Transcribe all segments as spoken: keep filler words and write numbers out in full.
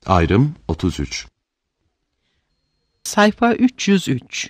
Ayrım otuz üç. Sayfa üç yüz üç.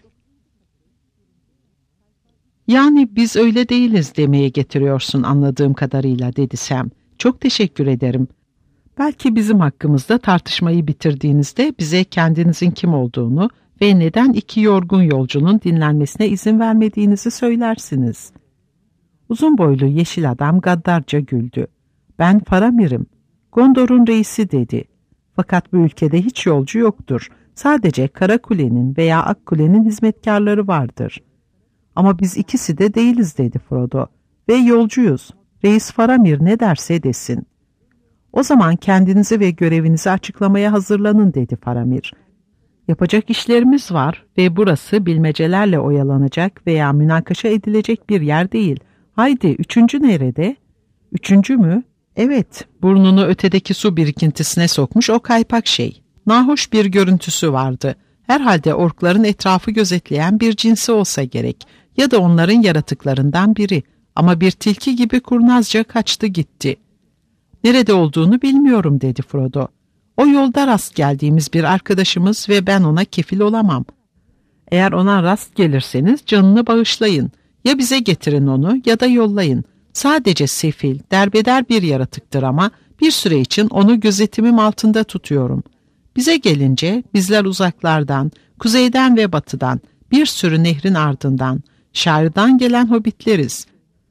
Yani biz öyle değiliz demeye getiriyorsun anladığım kadarıyla, dedi Sam. Çok teşekkür ederim. Belki bizim hakkımızda tartışmayı bitirdiğinizde bize kendinizin kim olduğunu ve neden iki yorgun yolcunun dinlenmesine izin vermediğinizi söylersiniz. Uzun boylu yeşil adam gaddarca güldü. Ben Faramir'im. Gondor'un reisi, dedi. Fakat bu ülkede hiç yolcu yoktur. Sadece Karakule'nin veya Akkule'nin hizmetkarları vardır. Ama biz ikisi de değiliz, dedi Frodo. Ve yolcuyuz. Reis Faramir ne derse desin. O zaman kendinizi ve görevinizi açıklamaya hazırlanın, dedi Faramir. Yapacak işlerimiz var ve burası bilmecelerle oyalanacak veya münakaşa edilecek bir yer değil. Haydi, üçüncü nerede? Üçüncü mü? Evet, burnunu ötedeki su birikintisine sokmuş o kaypak şey. Nahoş bir görüntüsü vardı. Herhalde orkların etrafı gözetleyen bir cinsi olsa gerek ya da onların yaratıklarından biri. Ama bir tilki gibi kurnazca kaçtı gitti. Nerede olduğunu bilmiyorum, dedi Frodo. O yolda rast geldiğimiz bir arkadaşımız ve ben ona kefil olamam. Eğer ona rast gelirseniz canını bağışlayın. Ya bize getirin onu ya da yollayın. Sadece sefil, derbeder bir yaratıktır ama bir süre için onu gözetimim altında tutuyorum. Bize gelince bizler uzaklardan, kuzeyden ve batıdan, bir sürü nehrin ardından, şairden gelen hobbitleriz.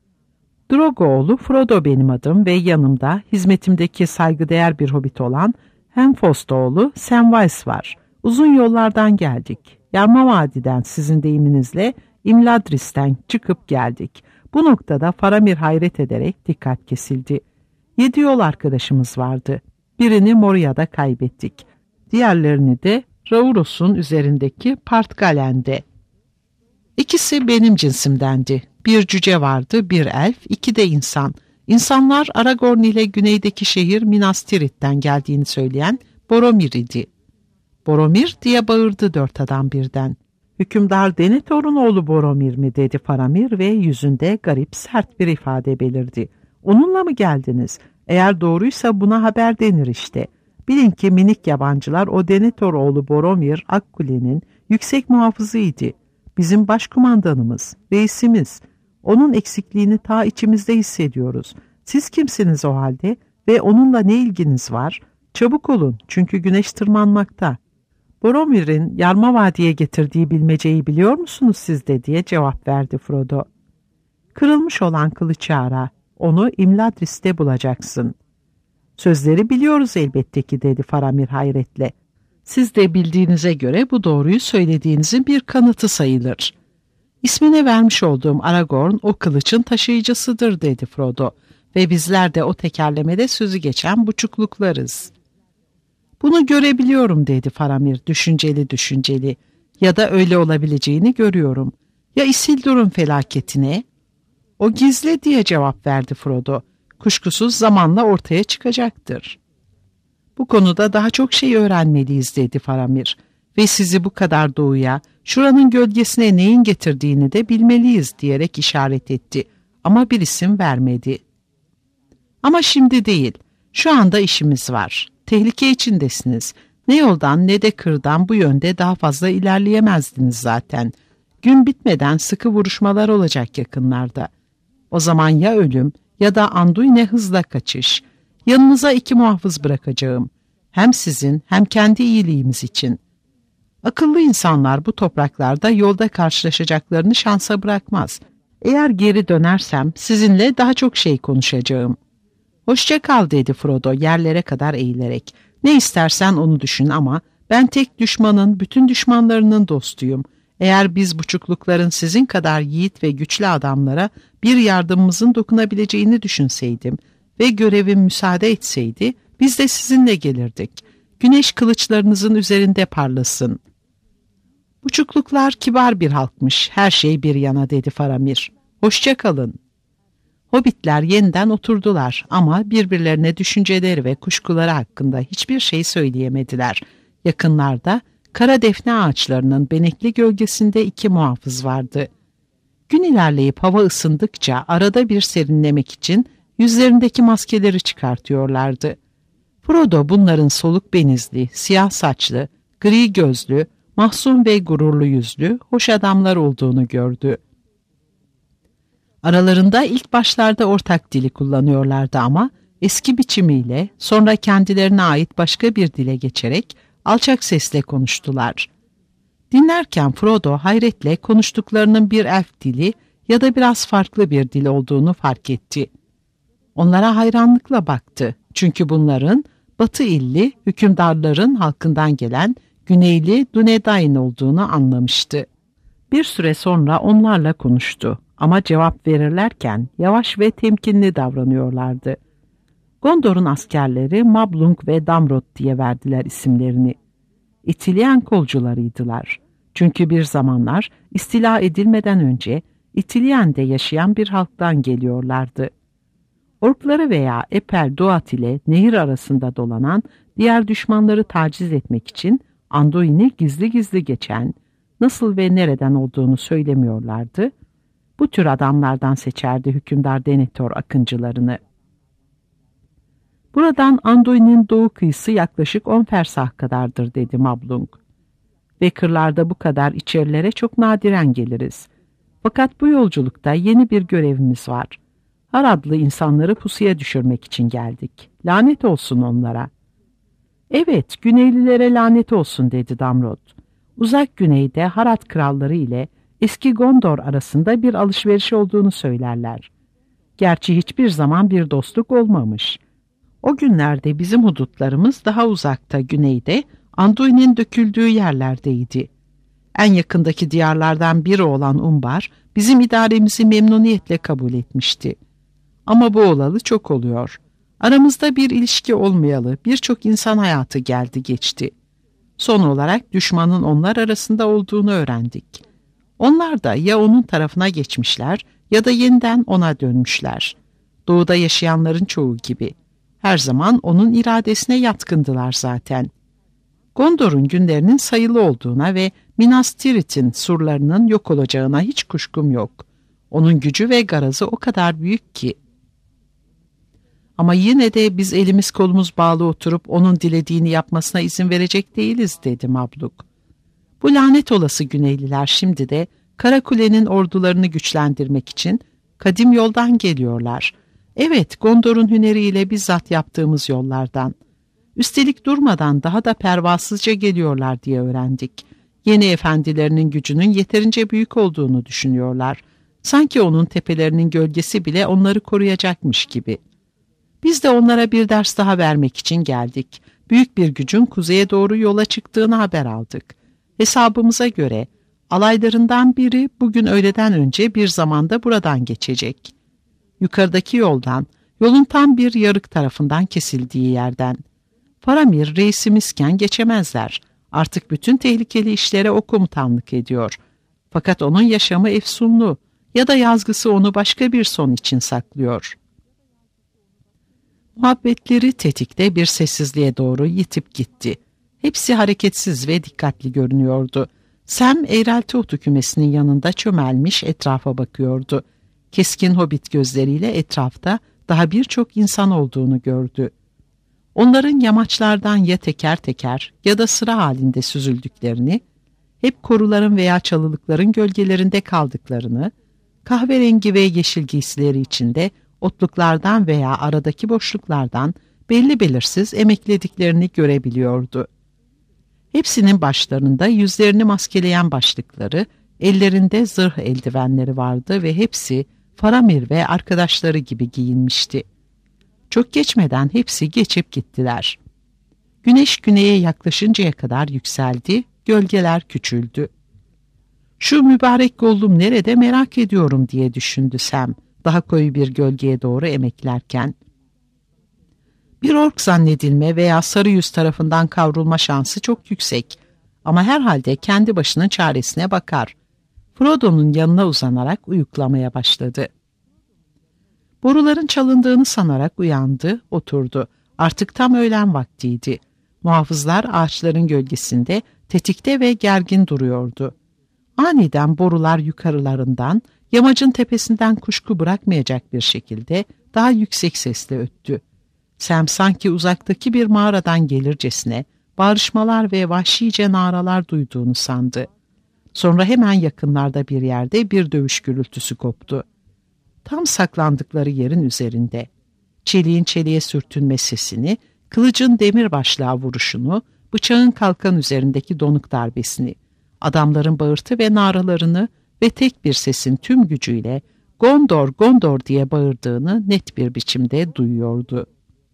Drogoğlu Frodo benim adım ve yanımda hizmetimdeki saygıdeğer bir hobbit olan Hemfostoğlu Samwise var. Uzun yollardan geldik. Yarma Vadi'den, sizin deyiminizle İmladris'ten çıkıp geldik. Bu noktada Faramir hayret ederek dikkat kesildi. Yedi yol arkadaşımız vardı. Birini Moria'da kaybettik. Diğerlerini de Rauros'un üzerindeki Partgalen'de. İkisi benim cinsimdendi. Bir cüce vardı, bir elf, iki de insan. İnsanlar Aragorn ile güneydeki şehir Minas Tirith'ten geldiğini söyleyen Boromir idi. Boromir diye bağırdı dört adam birden. Hükümdar Denethor'un oğlu Boromir mi, dedi Faramir ve yüzünde garip sert bir ifade belirdi. Onunla mı geldiniz? Eğer doğruysa buna haber denir işte. Bilin ki minik yabancılar o Denethor oğlu Boromir Akkule'nin yüksek muhafızıydı. Bizim başkumandanımız, reisimiz. Onun eksikliğini ta içimizde hissediyoruz. Siz kimsiniz o halde ve onunla ne ilginiz var? Çabuk olun, çünkü güneş tırmanmakta. Boromir'in Yarma Vadi'ye getirdiği bilmeceyi biliyor musunuz siz de, diye cevap verdi Frodo. Kırılmış olan kılıcı ara, onu İmladris'te bulacaksın. Sözleri biliyoruz elbette ki, dedi Faramir hayretle. Siz de bildiğinize göre bu doğruyu söylediğinizin bir kanıtı sayılır. İsmine vermiş olduğum Aragorn o kılıçın taşıyıcısıdır, dedi Frodo. Ve bizler de o tekerlemede sözü geçen buçukluklarız. Bunu görebiliyorum, dedi Faramir düşünceli düşünceli. Ya da öyle olabileceğini görüyorum. Ya Isildur'un felaketine? O gizli, diye cevap verdi Frodo. Kuşkusuz zamanla ortaya çıkacaktır. Bu konuda daha çok şey öğrenmeliyiz, dedi Faramir. Ve sizi bu kadar doğuya, şuranın gölgesine neyin getirdiğini de bilmeliyiz, diyerek işaret etti. Ama bir isim vermedi. Ama şimdi değil. Şu anda işimiz var. Tehlike içindesiniz. Ne yoldan ne de kırdan bu yönde daha fazla ilerleyemezdiniz zaten. Gün bitmeden sıkı vuruşmalar olacak yakınlarda. O zaman ya ölüm ya da Anduin'e hızla kaçış. Yanınıza iki muhafız bırakacağım. Hem sizin hem kendi iyiliğimiz için. Akıllı insanlar bu topraklarda yolda karşılaşacaklarını şansa bırakmaz. Eğer geri dönersem sizinle daha çok şey konuşacağım. Hoşça kal, dedi Frodo yerlere kadar eğilerek. Ne istersen onu düşün ama ben tek düşmanın bütün düşmanlarının dostuyum. Eğer biz buçuklukların sizin kadar yiğit ve güçlü adamlara bir yardımımızın dokunabileceğini düşünseydim ve görevim müsaade etseydi biz de sizinle gelirdik. Güneş kılıçlarınızın üzerinde parlasın. Buçukluklar kibar bir halkmış, her şey bir yana, dedi Faramir. Hoşça kalın. Hobbitler yeniden oturdular ama birbirlerine düşünceleri ve kuşkuları hakkında hiçbir şey söyleyemediler. Yakınlarda kara defne ağaçlarının benekli gölgesinde iki muhafız vardı. Gün ilerleyip hava ısındıkça arada bir serinlemek için yüzlerindeki maskeleri çıkartıyorlardı. Frodo bunların soluk benizli, siyah saçlı, gri gözlü, mahzun ve gururlu yüzlü, hoş adamlar olduğunu gördü. Aralarında ilk başlarda ortak dili kullanıyorlardı ama eski biçimiyle sonra kendilerine ait başka bir dile geçerek alçak sesle konuştular. Dinlerken Frodo hayretle konuştuklarının bir elf dili ya da biraz farklı bir dil olduğunu fark etti. Onlara hayranlıkla baktı çünkü bunların Batı illi hükümdarların halkından gelen Güneyli Dúnedain olduğunu anlamıştı. Bir süre sonra onlarla konuştu ama cevap verirlerken yavaş ve temkinli davranıyorlardı. Gondor'un askerleri Mablung ve Damrod diye verdiler isimlerini. İtilyen kolcularıydılar. Çünkü bir zamanlar istila edilmeden önce İtilyen'de yaşayan bir halktan geliyorlardı. Orkları veya Epel-Duat ile nehir arasında dolanan diğer düşmanları taciz etmek için Anduin'i gizli gizli geçen, nasıl ve nereden olduğunu söylemiyorlardı. Bu tür adamlardan seçerdi hükümdar Denethor akıncılarını. Buradan Anduin'in doğu kıyısı yaklaşık on fersah kadardır dedi Mablung. Ve kırlarda bu kadar içerilere çok nadiren geliriz. Fakat bu yolculukta yeni bir görevimiz var. Haradlı insanları pusuya düşürmek için geldik. Lanet olsun onlara. Evet, Güneylilere lanet olsun dedi Damrod. Uzak güneyde Harad kralları ile eski Gondor arasında bir alışveriş olduğunu söylerler. Gerçi hiçbir zaman bir dostluk olmamış. O günlerde bizim hudutlarımız daha uzakta güneyde, Anduin'in döküldüğü yerlerdeydi. En yakındaki diyarlardan biri olan Umbar, bizim idaremizi memnuniyetle kabul etmişti. Ama bu olalı çok oluyor. Aramızda bir ilişki olmayalı birçok insan hayatı geldi geçti. Son olarak düşmanın onlar arasında olduğunu öğrendik. Onlar da ya onun tarafına geçmişler ya da yeniden ona dönmüşler. Doğuda yaşayanların çoğu gibi. Her zaman onun iradesine yatkındılar zaten. Gondor'un günlerinin sayılı olduğuna ve Minas Tirith'in surlarının yok olacağına hiç kuşkum yok. Onun gücü ve garazı o kadar büyük ki. Ama yine de biz elimiz kolumuz bağlı oturup onun dilediğini yapmasına izin verecek değiliz dedi Mablung. Bu lanet olası Güneyliler şimdi de Karakule'nin ordularını güçlendirmek için kadim yoldan geliyorlar. Evet, Gondor'un hüneriyle bizzat yaptığımız yollardan. Üstelik durmadan daha da pervasızca geliyorlar diye öğrendik. Yeni efendilerinin gücünün yeterince büyük olduğunu düşünüyorlar. Sanki onun tepelerinin gölgesi bile onları koruyacakmış gibi. Biz de onlara bir ders daha vermek için geldik. Büyük bir gücün kuzeye doğru yola çıktığını haber aldık. Hesabımıza göre alaylarından biri bugün öğleden önce bir zamanda buradan geçecek. Yukarıdaki yoldan, yolun tam bir yarık tarafından kesildiği yerden. Faramir reisimizken geçemezler. Artık bütün tehlikeli işlere o komutanlık ediyor. Fakat onun yaşamı efsunlu ya da yazgısı onu başka bir son için saklıyor. Muhabbetleri tetikte bir sessizliğe doğru yitip gitti. Hepsi hareketsiz ve dikkatli görünüyordu. Sam eğrelti otu kümesinin yanında çömelmiş etrafa bakıyordu. Keskin hobbit gözleriyle etrafta daha birçok insan olduğunu gördü. Onların yamaçlardan ya teker teker ya da sıra halinde süzüldüklerini, hep koruların veya çalılıkların gölgelerinde kaldıklarını, kahverengi ve yeşil giysileri içinde otluklardan veya aradaki boşluklardan belli belirsiz emeklediklerini görebiliyordu. Hepsinin başlarında yüzlerini maskeleyen başlıkları, ellerinde zırh eldivenleri vardı ve hepsi Faramir ve arkadaşları gibi giyinmişti. Çok geçmeden hepsi geçip gittiler. Güneş güneye yaklaşıncaya kadar yükseldi, gölgeler küçüldü. Şu mübarek Gollum nerede merak ediyorum diye düşündü Sam, daha koyu bir gölgeye doğru emeklerken. Bir ork zannedilme veya sarı yüz tarafından kavrulma şansı çok yüksek ama herhalde kendi başının çaresine bakar. Frodo'nun yanına uzanarak uyuklamaya başladı. Boruların çalındığını sanarak uyandı, oturdu. Artık tam öğlen vaktiydi. Muhafızlar ağaçların gölgesinde tetikte ve gergin duruyordu. Aniden borular yukarılarından, yamacın tepesinden kuşku bırakmayacak bir şekilde daha yüksek sesle öttü. Sam sanki uzaktaki bir mağaradan gelircesine bağırışmalar ve vahşice naralar duyduğunu sandı. Sonra hemen yakınlarda bir yerde bir dövüş gürültüsü koptu. Tam saklandıkları yerin üzerinde. Çeliğin çeliğe sürtünme sesini, kılıcın demir başlığa vuruşunu, bıçağın kalkan üzerindeki donuk darbesini, adamların bağırtı ve naralarını ve tek bir sesin tüm gücüyle "Gondor, Gondor" diye bağırdığını net bir biçimde duyuyordu.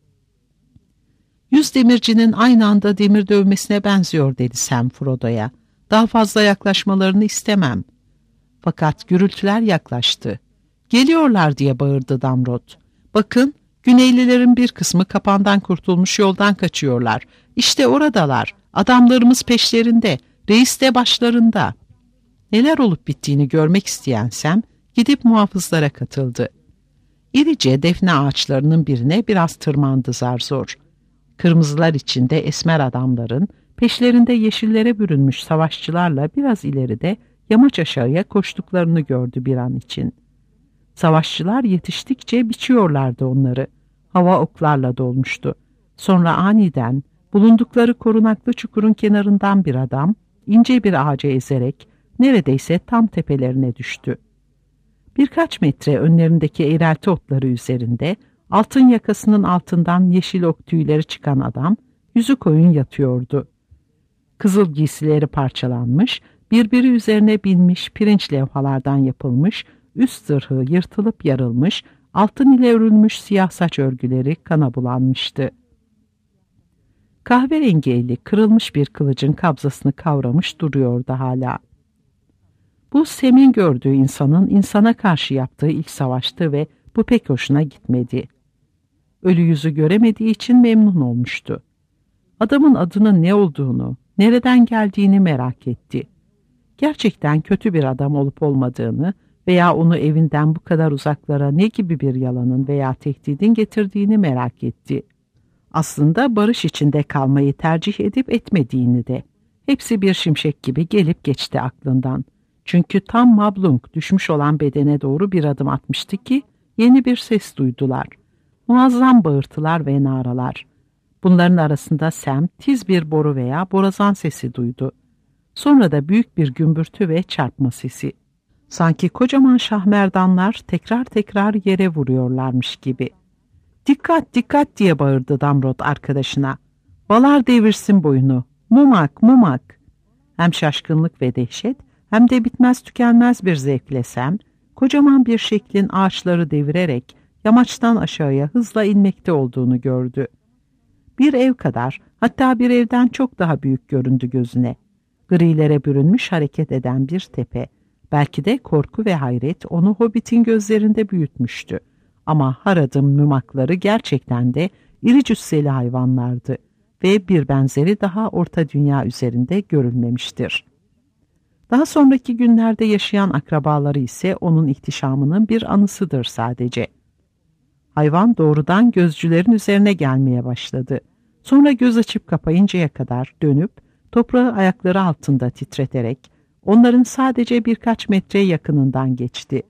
Yüz demircinin aynı anda demir dövmesine benziyor dedi Sam Frodo'ya. Daha fazla yaklaşmalarını istemem. Fakat gürültüler yaklaştı. Geliyorlar diye bağırdı Damrod. Bakın, Güneylilerin bir kısmı kapandan kurtulmuş yoldan kaçıyorlar. İşte oradalar. Adamlarımız peşlerinde. Reis de başlarında. Neler olup bittiğini görmek isteyen Sam gidip muhafızlara katıldı. İrice defne ağaçlarının birine biraz tırmandı zar zor. Kırmızılar içinde esmer adamların, peşlerinde yeşillere bürünmüş savaşçılarla biraz ileride yamaç aşağıya koştuklarını gördü bir an için. Savaşçılar yetiştikçe biçiyorlardı onları. Hava oklarla dolmuştu. Sonra aniden bulundukları korunaklı çukurun kenarından bir adam ince bir ağaca ezerek neredeyse tam tepelerine düştü. Birkaç metre önlerindeki eğrelti otları üzerinde altın yakasının altından yeşil ok tüyleri çıkan adam yüzü koyun yatıyordu. Kızıl giysileri parçalanmış, birbiri üzerine binmiş pirinç levhalardan yapılmış, üst zırhı yırtılıp yarılmış, altın ile örülmüş siyah saç örgüleri kana bulanmıştı. Kahverengi eli kırılmış bir kılıcın kabzasını kavramış duruyordu hala. Bu Sam'in gördüğü insanın insana karşı yaptığı ilk savaştı ve bu pek hoşuna gitmedi. Ölü yüzü göremediği için memnun olmuştu. Adamın adının ne olduğunu, nereden geldiğini merak etti. Gerçekten kötü bir adam olup olmadığını veya onu evinden bu kadar uzaklara ne gibi bir yalanın veya tehdidin getirdiğini merak etti. Aslında barış içinde kalmayı tercih edip etmediğini de. Hepsi bir şimşek gibi gelip geçti aklından. Çünkü tam Mablung düşmüş olan bedene doğru bir adım atmıştı ki yeni bir ses duydular. Muazzam bağırtılar ve naralar. Bunların arasında Sam tiz bir boru veya borazan sesi duydu. Sonra da büyük bir gümbürtü ve çarpma sesi. Sanki kocaman şahmerdanlar tekrar tekrar yere vuruyorlarmış gibi. "Dikkat, dikkat!" diye bağırdı Damrod arkadaşına. "Valar devirsin boyunu. Mumak, mumak!" Hem şaşkınlık ve dehşet hem de bitmez tükenmez bir zevkle Sam, kocaman bir şeklin ağaçları devirerek yamaçtan aşağıya hızla inmekte olduğunu gördü. Bir ev kadar, hatta bir evden çok daha büyük göründü gözüne. Grilere bürünmüş hareket eden bir tepe. Belki de korku ve hayret onu Hobbit'in gözlerinde büyütmüştü. Ama Harad'ın mümakları gerçekten de iri cüsseli hayvanlardı ve bir benzeri daha Orta Dünya üzerinde görülmemiştir. Daha sonraki günlerde yaşayan akrabaları ise onun ihtişamının bir anısıdır sadece. Hayvan doğrudan gözcülerin üzerine gelmeye başladı. Sonra göz açıp kapayıncaya kadar dönüp toprağı ayakları altında titreterek onların sadece birkaç metre yakınından geçti.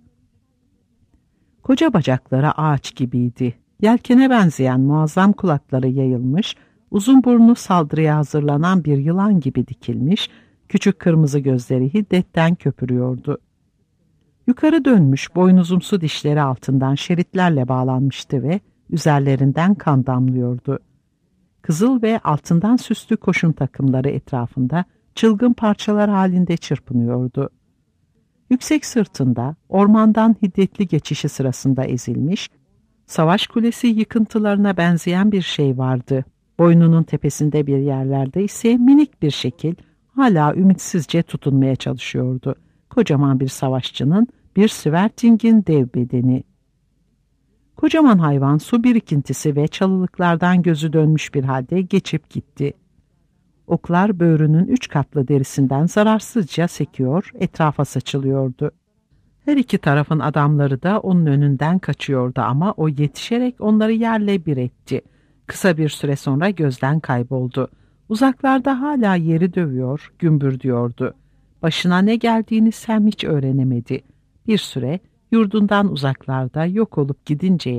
Koca bacakları ağaç gibiydi. Yelkene benzeyen muazzam kulakları yayılmış, uzun burnu saldırıya hazırlanan bir yılan gibi dikilmiş, küçük kırmızı gözleri hiddetten köpürüyordu. Yukarı dönmüş boynuzumsu dişleri altından şeritlerle bağlanmıştı ve üzerlerinden kan damlıyordu. Kızıl ve altından süslü koşun takımları etrafında çılgın parçalar halinde çırpınıyordu. Yüksek sırtında ormandan hiddetli geçişi sırasında ezilmiş, savaş kulesi yıkıntılarına benzeyen bir şey vardı. Boynunun tepesinde bir yerlerde ise minik bir şekil hala ümitsizce tutunmaya çalışıyordu. Kocaman bir savaşçının, bir Sverting'in dev bedeni. Kocaman hayvan su birikintisi ve çalılıklardan gözü dönmüş bir halde geçip gitti. Oklar böğrünün üç katlı derisinden zararsızca sekiyor, etrafa saçılıyordu. Her iki tarafın adamları da onun önünden kaçıyordu ama o yetişerek onları yerle bir etti. Kısa bir süre sonra gözden kayboldu. Uzaklarda hala yeri dövüyor, gümbürdüyordu. Başına ne geldiğini Sam hiç öğrenemedi. Bir süre yurdundan uzaklarda yok olup gidinceye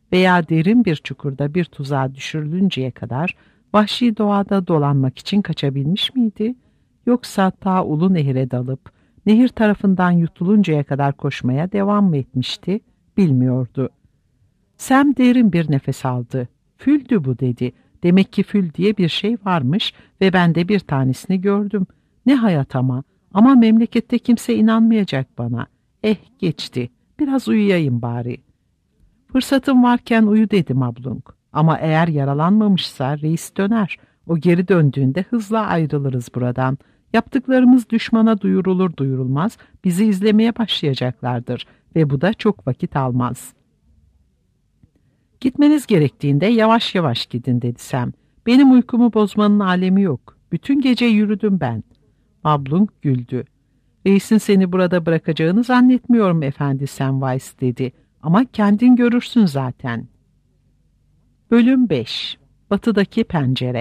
veya derin bir çukurda bir tuzağa düşürülünceye kadar vahşi doğada dolanmak için kaçabilmiş miydi? Yoksa ta ulu nehire dalıp nehir tarafından yutuluncaya kadar koşmaya devam mı etmişti? Bilmiyordu. Sam derin bir nefes aldı. Füldü bu dedi. Demek ki fül diye bir şey varmış ve ben de bir tanesini gördüm. Ne hayat ama. Ama memlekette kimse inanmayacak bana. Eh geçti. Biraz uyuyayım bari. Fırsatım varken uyu dedi Mablung. Ama eğer yaralanmamışsa reis döner. O geri döndüğünde hızla ayrılırız buradan. Yaptıklarımız düşmana duyurulur duyurulmaz bizi izlemeye başlayacaklardır ve bu da çok vakit almaz. Gitmeniz gerektiğinde yavaş yavaş gidin dedi Sam. Benim uykumu bozmanın alemi yok. Bütün gece yürüdüm ben. Mablung güldü. Reisin seni burada bırakacağını zannetmiyorum efendi Samwise dedi. Ama kendin görürsün zaten. Bölüm beş. Batıdaki pencere.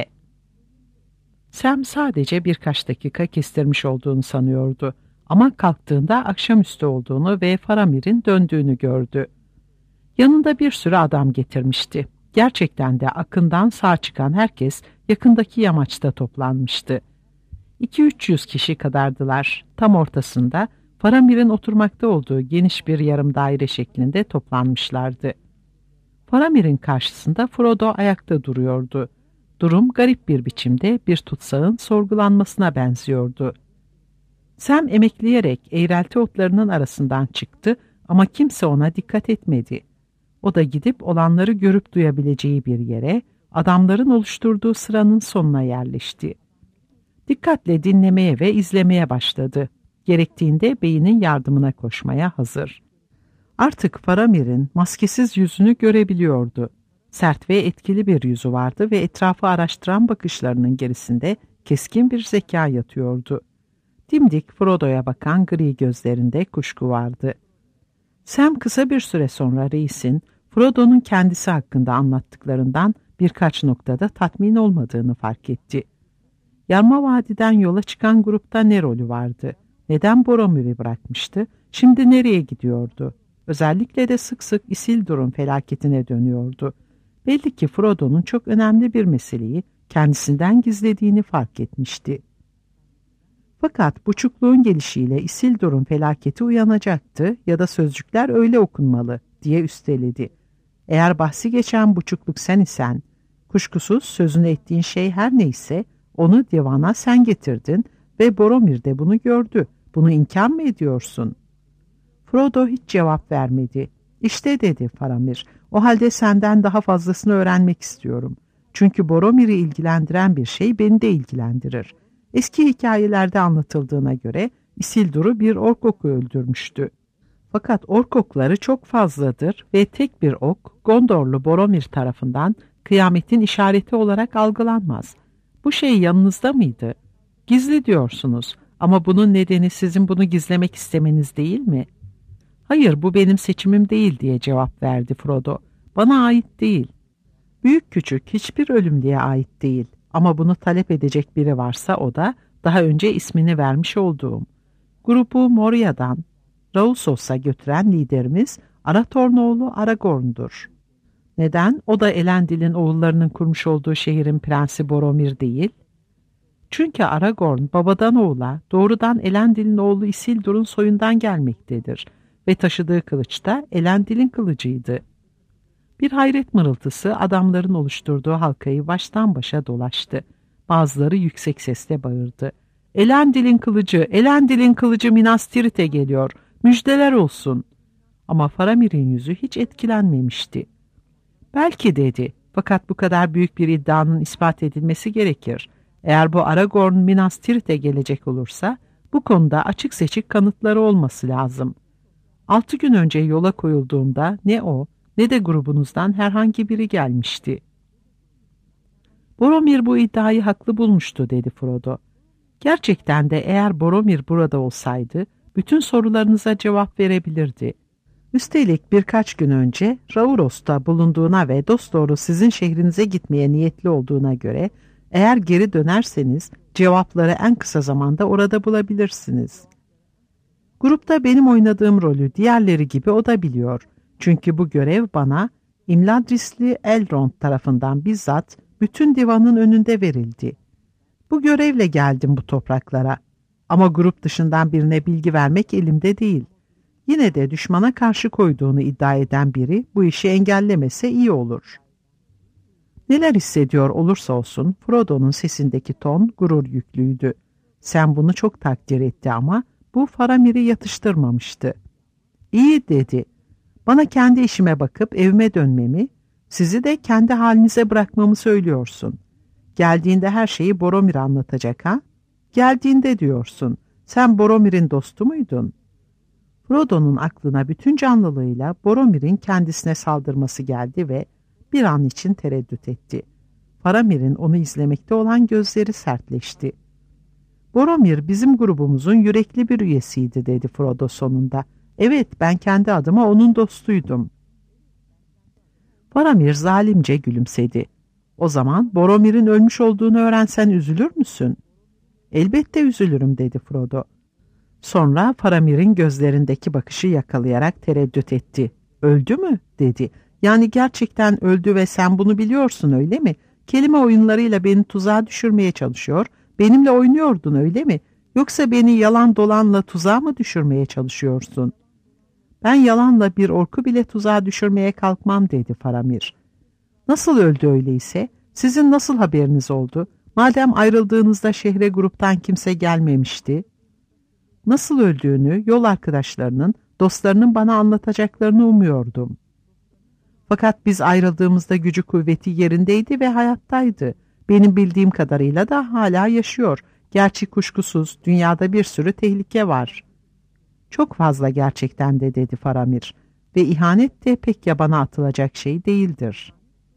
Sam sadece birkaç dakika kestirmiş olduğunu sanıyordu. Ama kalktığında akşamüstü olduğunu ve Faramir'in döndüğünü gördü. Yanında bir sürü adam getirmişti. Gerçekten de akından sağ çıkan herkes yakındaki yamaçta toplanmıştı. İki üç yüz kişi kadardılar. Tam ortasında Faramir'in oturmakta olduğu geniş bir yarım daire şeklinde toplanmışlardı. Faramir'in karşısında Frodo ayakta duruyordu. Durum garip bir biçimde bir tutsağın sorgulanmasına benziyordu. Sam emekleyerek eğrelti otlarının arasından çıktı ama kimse ona dikkat etmedi. O da gidip olanları görüp duyabileceği bir yere, adamların oluşturduğu sıranın sonuna yerleşti. Dikkatle dinlemeye ve izlemeye başladı. Gerektiğinde beyinin yardımına koşmaya hazır. Artık Faramir'in maskesiz yüzünü görebiliyordu. Sert ve etkili bir yüzü vardı ve etrafı araştıran bakışlarının gerisinde keskin bir zeka yatıyordu. Dimdik Frodo'ya bakan gri gözlerinde kuşku vardı. Sam kısa bir süre sonra reisin Frodo'nun kendisi hakkında anlattıklarından birkaç noktada tatmin olmadığını fark etti. Yarma Vadi'den yola çıkan grupta ne rolü vardı? Neden Boromir'i bırakmıştı? Şimdi nereye gidiyordu? Özellikle de sık sık Isildur'un felaketine dönüyordu. Belli ki Frodo'nun çok önemli bir meseleyi kendisinden gizlediğini fark etmişti. Fakat buçukluğun gelişiyle Isildur'un felaketi uyanacaktı ya da sözcükler öyle okunmalı diye üsteledi. Eğer bahsi geçen buçukluk sen isen, kuşkusuz sözünü ettiğin şey her neyse onu divana sen getirdin ve Boromir de bunu gördü. Bunu inkar mı ediyorsun? Frodo hiç cevap vermedi. İşte dedi Faramir, o halde senden daha fazlasını öğrenmek istiyorum. Çünkü Boromir'i ilgilendiren bir şey beni de ilgilendirir. Eski hikayelerde anlatıldığına göre Isildur'u bir ork oku öldürmüştü. Fakat ork okları çok fazladır ve tek bir ok Gondorlu Boromir tarafından kıyametin işareti olarak algılanmaz. Bu şey yanınızda mıydı? Gizli diyorsunuz ama bunun nedeni sizin bunu gizlemek istemeniz değil mi? Hayır, bu benim seçimim değil diye cevap verdi Frodo. Bana ait değil. Büyük küçük hiçbir ölümlüye ait değil. Ama bunu talep edecek biri varsa o da daha önce ismini vermiş olduğum. Grubu Moria'dan Rausos'a götüren liderimiz Arathorn oğlu Aragorn'dur. Neden? O da Elendil'in oğullarının kurmuş olduğu şehrin prensi Boromir değil. Çünkü Aragorn babadan oğula doğrudan Elendil'in oğlu Isildur'un soyundan gelmektedir ve taşıdığı kılıç da Elendil'in kılıcıydı. Bir hayret mırıltısı adamların oluşturduğu halkayı baştan başa dolaştı. Bazıları yüksek sesle bağırdı. Elendil'in kılıcı, Elendil'in kılıcı Minas Tirith'e geliyor. Müjdeler olsun. Ama Faramir'in yüzü hiç etkilenmemişti. Belki dedi. Fakat bu kadar büyük bir iddianın ispat edilmesi gerekir. Eğer bu Aragorn Minas Tirith'e gelecek olursa bu konuda açık seçik kanıtları olması lazım. Altı gün önce yola koyulduğumda ne o ne de grubunuzdan herhangi biri gelmişti. Boromir bu iddiayı haklı bulmuştu dedi Frodo. Gerçekten de eğer Boromir burada olsaydı bütün sorularınıza cevap verebilirdi. Üstelik birkaç gün önce Rauros'ta bulunduğuna ve dosdoğru sizin şehrinize gitmeye niyetli olduğuna göre eğer geri dönerseniz cevapları en kısa zamanda orada bulabilirsiniz. Grupta benim oynadığım rolü diğerleri gibi o da biliyor. Çünkü bu görev bana İmladrisli Elrond tarafından bizzat bütün divanın önünde verildi. Bu görevle geldim bu topraklara. Ama grup dışından birine bilgi vermek elimde değil. Yine de düşmana karşı koyduğunu iddia eden biri bu işi engellemese iyi olur. Neler hissediyor olursa olsun Frodo'nun sesindeki ton gurur yüklüydü. Sen bunu çok takdir etti ama bu Faramir'i yatıştırmamıştı. İyi dedi. Bana kendi işime bakıp evime dönmemi, sizi de kendi halinize bırakmamı söylüyorsun. Geldiğinde her şeyi Boromir'e anlatacak ha? Geldiğinde diyorsun. Sen Boromir'in dostu muydun? Frodo'nun aklına bütün canlılığıyla Boromir'in kendisine saldırması geldi ve bir an için tereddüt etti. Faramir'in onu izlemekte olan gözleri sertleşti. Boromir bizim grubumuzun yürekli bir üyesiydi dedi Frodo sonunda. Evet, ben kendi adıma onun dostuydum. Faramir zalimce gülümsedi. O zaman Boromir'in ölmüş olduğunu öğrensen üzülür müsün? Elbette üzülürüm dedi Frodo. Sonra Faramir'in gözlerindeki bakışı yakalayarak tereddüt etti. Öldü mü? dedi. Yani gerçekten öldü ve sen bunu biliyorsun öyle mi? Kelime oyunlarıyla beni tuzağa düşürmeye çalışıyor, benimle oynuyordun öyle mi? Yoksa beni yalan dolanla tuzağa mı düşürmeye çalışıyorsun? Ben yalanla bir orku bile tuzağa düşürmeye kalkmam dedi Faramir. Nasıl öldü öyleyse? Sizin nasıl haberiniz oldu? Madem ayrıldığınızda şehre gruptan kimse gelmemişti. Nasıl öldüğünü yol arkadaşlarının, dostlarının bana anlatacaklarını umuyordum. Fakat biz ayrıldığımızda gücü kuvveti yerindeydi ve hayattaydı. Benim bildiğim kadarıyla da hala yaşıyor. Gerçi kuşkusuz dünyada bir sürü tehlike var. Çok fazla gerçekten de dedi Faramir ve ihanet de pek yabana atılacak şey değildir.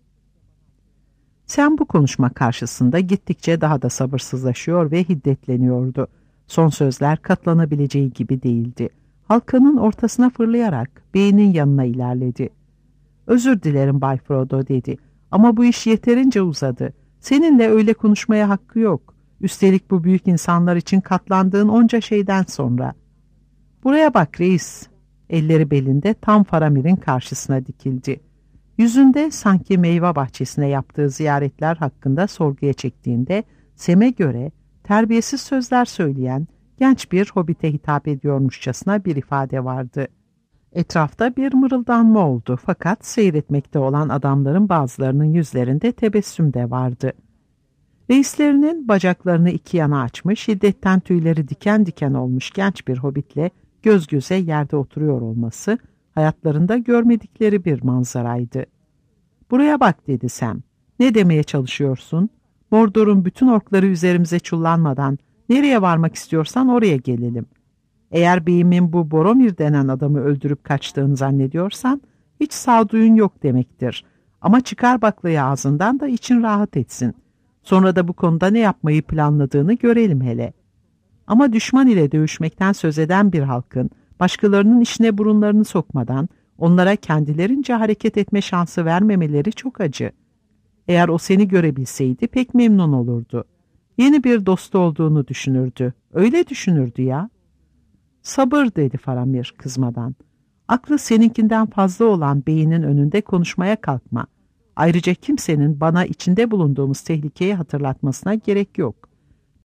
Sen bu konuşma karşısında gittikçe daha da sabırsızlaşıyor ve hiddetleniyordu. Son sözler katlanabileceği gibi değildi. Halkanın ortasına fırlayarak beynin yanına ilerledi. Özür dilerim Bay Frodo dedi ama bu iş yeterince uzadı. Seninle öyle konuşmaya hakkı yok. Üstelik bu büyük insanlar için katlandığın onca şeyden sonra. Buraya bak reis. Elleri belinde tam Faramir'in karşısına dikildi. Yüzünde sanki meyve bahçesine yaptığı ziyaretler hakkında sorguya çektiğinde Sem'e göre terbiyesiz sözler söyleyen genç bir hobite hitap ediyormuşçasına bir ifade vardı. Etrafta bir mırıldanma oldu fakat seyretmekte olan adamların bazılarının yüzlerinde tebessüm de vardı. Reislerinin bacaklarını iki yana açmış, şiddetten tüyleri diken diken olmuş genç bir hobitle göz göze yerde oturuyor olması hayatlarında görmedikleri bir manzaraydı. Buraya bak dedi Sam. Ne demeye çalışıyorsun? Mordor'un bütün orkları üzerimize çullanmadan nereye varmak istiyorsan oraya gelelim. Eğer beyimin bu Boromir denen adamı öldürüp kaçtığını zannediyorsan hiç sağduyun yok demektir. Ama çıkar baklayı ağzından da için rahat etsin. Sonra da bu konuda ne yapmayı planladığını görelim hele. Ama düşman ile dövüşmekten söz eden bir halkın başkalarının işine burunlarını sokmadan onlara kendilerince hareket etme şansı vermemeleri çok acı. Eğer o seni görebilseydi pek memnun olurdu. Yeni bir dostu olduğunu düşünürdü. Öyle düşünürdü ya. Sabır dedi Faramir kızmadan. Aklı seninkinden fazla olan beynin önünde konuşmaya kalkma. Ayrıca kimsenin bana içinde bulunduğumuz tehlikeyi hatırlatmasına gerek yok.